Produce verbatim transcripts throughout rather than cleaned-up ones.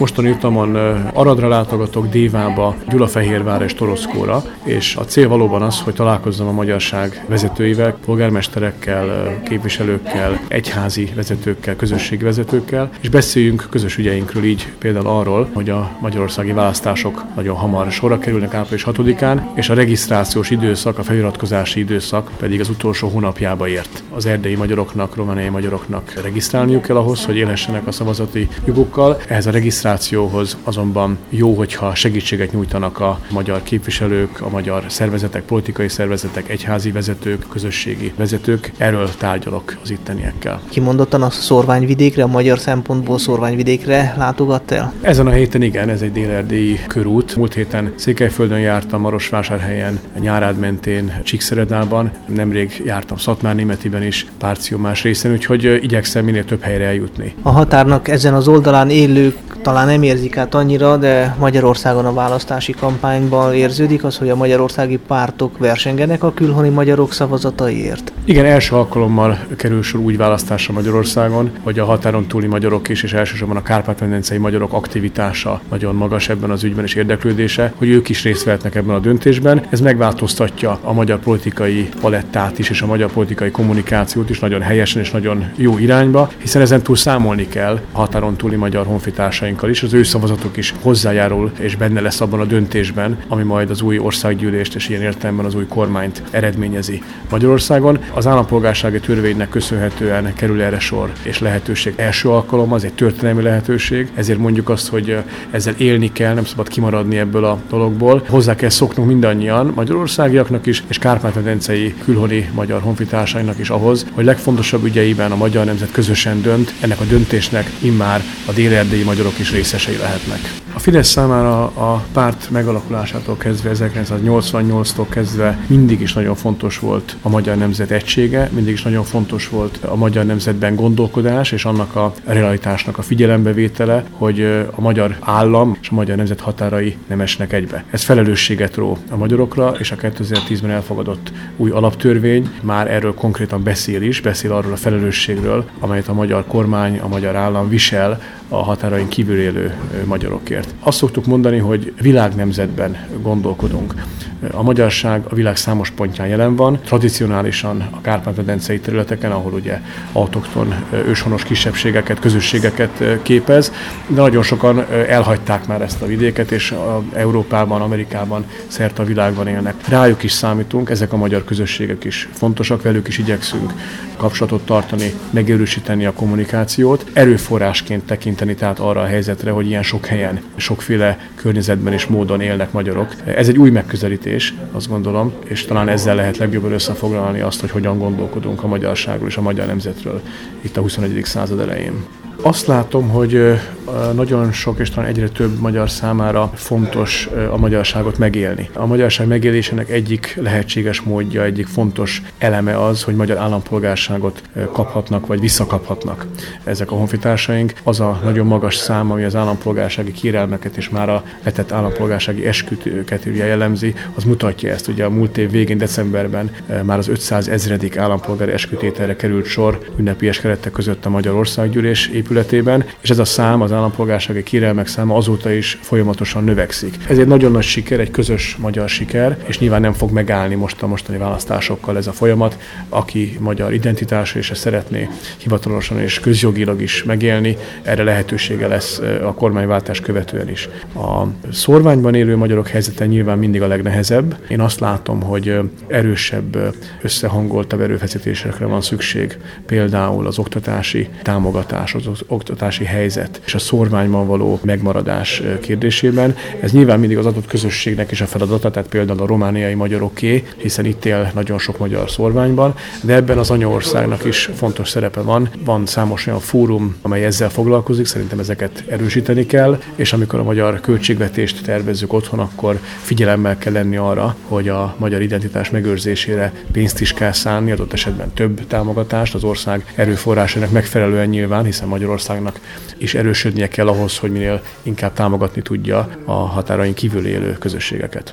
Mostani utamon Aradra látogatok, Dévába, Gyulafehérvárra és Torockóra, és a cél valóban az, hogy találkozzam a magyarság vezetőivel, polgármesterekkel, képviselőkkel, egyházi vezetőkkel, közösségi vezetőkkel, és beszéljünk közös ügyeinkről, így például arról, hogy a magyarországi választások nagyon hamar sorra kerülnek április hatodikán, és a regisztrációs időszak, a feliratkozási időszak pedig az utolsó hónapjába ért. Az erdélyi magyaroknak, romániai magyaroknak regisztrálniuk kell ahhoz, hogy élhessenek a szavazati jogukkal. Ehhez a regisztrációhoz azonban jó, hogyha segítséget nyújtanak a magyar képviselők, a magyar szervezetek, politikai szervezetek, egyházi vezetők, közösségi vezetők. Erről tárgyalok az itteniekkel. Kimondottan a szórványvidékre, a magyar szempontból szórványvidékre látogatt el? Ezen a héten igen, ez egy dél-erdélyi körút. Múlt héten Székelyföldön jártam, Marosvásárhelyen, Nyárád mentén, Csíkszeredában, nemrég jártam Szatmárnémetiben is, Párció más részen, úgyhogy igyekszem minél több helyre eljutni. A határnak ezen az oldalán élők talán nem érzik át annyira, de Magyarországon a választási kampányban érződik az, hogy a magyarországi pártok versengenek a külhoni magyarok szavazataiért. Igen, első alkalommal kerül sor úgy választásra Magyarországon, hogy a határon túli magyarok is, és elsősorban a kárpát-medencei magyarok aktivitása nagyon magas ebben az ügyben és érdeklődése, hogy ők is részt vehetnek ebben a döntésben. Ez megváltoztatja a magyar politikai palettát is, és a magyar politikai kommunikációt is nagyon helyesen és nagyon jó irányba, hiszen ezen túl számolni kell a határon túli magyar honfitársainkkal is, az ő szavazatuk is hozzájárul és benne lesz abban a döntésben, ami majd az új országgyűlést és ilyen értelemben az új kormányt eredményezi Magyarországon. Az állampolgársági törvénynek köszönhetően kerül erre sor, és lehetőség első alkalom, az egy történelmi lehetőség, ezért mondjuk azt, hogy ezzel élni kell, nem szabad kimaradni ebből a dologból. Hozzá kell szoknunk mindannyian, magyarországiaknak is, és kárpát-medencei külhoni magyar honfitársainak is ahhoz, hogy legfontosabb ügyeiben a magyar nemzet közösen dönt, ennek a döntésnek immár a dél-erdélyi magyarok is részesei lehetnek. A Fidesz számára a párt megalakulásától kezdve, ezerkilencszáznyolcvannyolctól kezdve mindig is nagyon fontos volt a magyar nemzet egysége, mindig is nagyon fontos volt a magyar nemzetben gondolkodás és annak a realitásnak a figyelembevétele, hogy a magyar állam és a magyar nemzet határai nem esnek egybe. Ez felelősséget ró a magyarokra, és a kétezer-tízben elfogadott új alaptörvény már erről konkrétan beszél is, beszél arról a felelősségről, amelyet a magyar kormány, a magyar állam visel a határain kívül élő magyarokért. Azt szoktuk mondani, hogy világnemzetben gondolkodunk. A magyarság a világ számos pontján jelen van, tradicionálisan a kárpát-medencei területeken, ahol ugye autokton őshonos kisebbségeket, közösségeket képez, de nagyon sokan elhagyták már ezt a vidéket, és Európában, Amerikában, szerte a világban élnek. Rájuk is számítunk, ezek a magyar közösségek is fontosak, velük is igyekszünk kapcsolatot tartani, megerősíteni a kommunikációt, erőforrásként tekinteni tehát arra a helyzetre, hogy ilyen sok helyen, sokféle környezetben és módon élnek magyarok. Ez egy új megközelítés, azt gondolom, és talán ezzel lehet legjobban összefoglalni azt, hogy hogyan gondolkodunk a magyarságról és a magyar nemzetről itt a huszonegyedik század elején. Azt látom, hogy nagyon sok és talán egyre több magyar számára fontos a magyarságot megélni. A magyarság megélésének egyik lehetséges módja, egyik fontos eleme az, hogy magyar állampolgárságot kaphatnak vagy visszakaphatnak ezek a honfitársaink. Az a nagyon magas szám, ami az állampolgársági kérelmeket és már a letett állampolgársági eskütőket jellemzi, az mutatja ezt. Ugye a múlt év végén, decemberben már az ötszázezredik állampolgári eskütételre került sor ünnepélyes keretek között a Magyar Országgyűlés épületében, és ez a szám, az állampolgársági kérelmek száma azóta is folyamatosan növekszik. Ez egy nagyon nagy siker, egy közös magyar siker, és nyilván nem fog megállni most a mostani választásokkal ez a folyamat. Aki magyar identitása és ezt szeretné hivatalosan és közjogilag is megélni, erre lehetősége lesz a kormányváltás követően is. A szórványban élő magyarok helyzete nyilván mindig a legnehezebb. Én azt látom, hogy erősebb, összehangoltabb erőfeszítésekre van szükség, például az oktatási támogatás, az oktatási helyzet és a szórványban való megmaradás kérdésében. Ez nyilván mindig az adott közösségnek is a feladata, tehát például a romániai magyaroké, hiszen itt él nagyon sok magyar szórványban, de ebben az anyaországnak is fontos szerepe van. Van számos olyan fórum, amely ezzel foglalkozik, szerintem ezeket erősíteni kell, és amikor a magyar költségvetést tervezzük otthon, akkor figyelemmel kell lenni arra, hogy a magyar identitás megőrzésére pénzt is kell szánni, adott esetben több támogatást az ország erőforrásának megfelelően nyilván, hiszen Magyarországnak is erősödnie kell ahhoz, hogy minél inkább támogatni tudja a határain kívül élő közösségeket.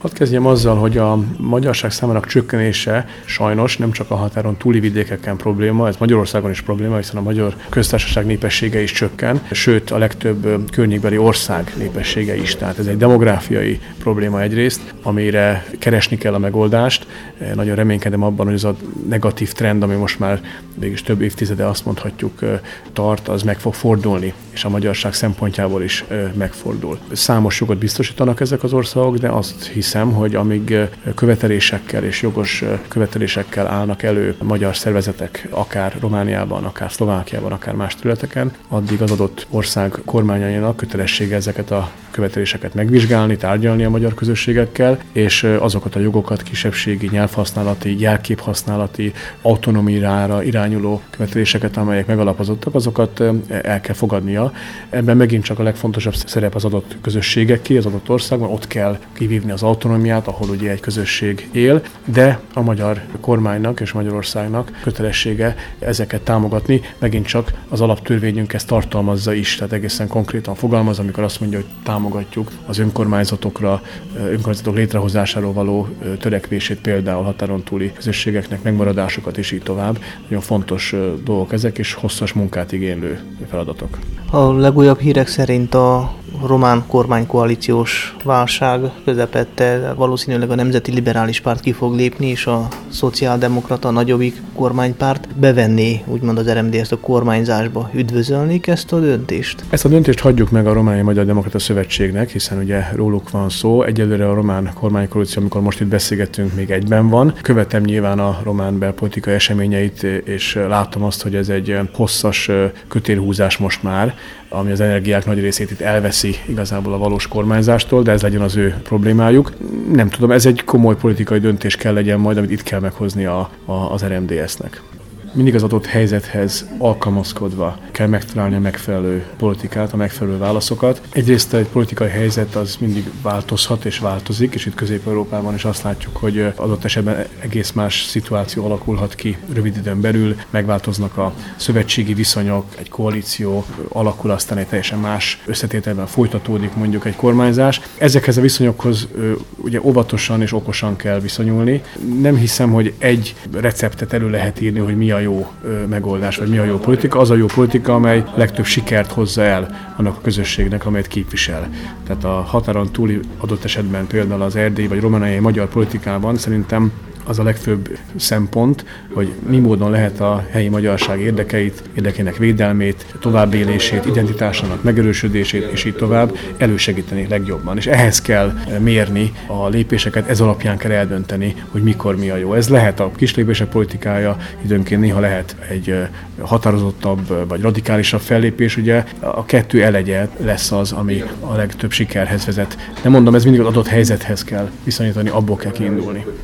Hadd kezdjem azzal, hogy a magyarság számának csökkenése sajnos nem csak a határon túli vidékeken probléma, ez Magyarországon is probléma, hiszen a magyar köztársaság népessége is csökken, sőt a legtöbb környékbeli ország népessége is. Tehát ez egy demográfiai probléma egyrészt, amire keresni kell a megoldást. Nagyon reménykedem abban, hogy ez a negatív trend, ami most már mégis több évtizede azt mondhatjuk tart, az meg fog fordulni, és a magyarság szempontjából is megfordul. Számos jogot biztosítanak ezek az országok, de azt hiszem, hogy amíg követelésekkel és jogos követelésekkel állnak elő a magyar szervezetek, akár Romániában, akár Szlovákiában, akár más területeken, addig az adott ország kormányainak kötelessége ezeket a követeléseket megvizsgálni, tárgyalni a magyar közösségekkel, és azokat a jogokat, kisebbségi, nyelvhasználati, jelképhasználati, autonomiára irányuló követeléseket, amelyek megalapozottak, azokat el kell fogadnia. Ebben megint csak a legfontosabb szerep az adott közösségeké, az adott országban, ott kell kivívni az autonómiát, ahol ugye egy közösség él, de a magyar kormánynak és Magyarországnak kötelessége ezeket támogatni, megint csak az alaptörvényünk ezt tartalmazza is, tehát egészen konkrétan fogalmaz, amikor azt mondja, hogy támogatjuk az önkormányzatokra, önkormányzatok létrehozásáról való törekvését, például határon túli közösségeknek megmaradásokat és így tovább. Nagyon fontos dolgok ezek, és hosszas munkát igénylő feladatok. A legújabb hírek szerint a román kormánykoalíciós válság közepette valószínűleg a Nemzeti Liberális Párt ki fog lépni, és a szociáldemokrata, a nagyobbik kormánypárt bevenné úgymond az er em dé ezt a kormányzásba. Üdvözölnék ezt a döntést? Ezt a döntést hagyjuk meg a Romániai Magyar Demokrata Szövetségnek, hiszen ugye róluk van szó. Egyelőre a román kormánykoalíció, amikor most itt beszélgetünk, még egyben van. Követem nyilván a román belpolitikai eseményeit, és látom azt, hogy ez egy hosszas kötélhúzás most már, ami az energiák nagy részét itt elveszi igazából a valós kormányzástól, de ez legyen az ő problémájuk. Nem tudom, ez egy komoly politikai döntés kell legyen majd, amit itt kell meghozni a, a, az er em dé es-nek. Mindig az adott helyzethez alkalmazkodva kell megtalálni a megfelelő politikát, a megfelelő válaszokat. Egyrészt egy politikai helyzet az mindig változhat és változik, és itt Közép-Európában is azt látjuk, hogy adott esetben egész más szituáció alakulhat ki rövid időn belül, megváltoznak a szövetségi viszonyok, egy koalíció alakul, aztán egy teljesen más összetételben folytatódik mondjuk egy kormányzás. Ezekhez a viszonyokhoz ugye óvatosan és okosan kell viszonyulni. Nem hiszem, hogy egy receptet elő lehet írni, hogy mi a jó megoldás, vagy mi a jó politika. Az a jó politika, amely legtöbb sikert hozza el annak a közösségnek, amelyet képvisel. Tehát a határon túli adott esetben például az erdélyi vagy romániai magyar politikában szerintem az a legfőbb szempont, hogy mi módon lehet a helyi magyarság érdekeit, érdekének védelmét, továbbélését, identitásának megerősödését, és így tovább elősegíteni legjobban. És ehhez kell mérni a lépéseket, ez alapján kell eldönteni, hogy mikor mi a jó. Ez lehet a kislépések politikája, időnként néha lehet egy határozottabb vagy radikálisabb fellépés, ugye a kettő elegye lesz az, ami a legtöbb sikerhez vezet. Nem mondom, ez mindig az adott helyzethez kell viszonyítani, abból kell kiindulni.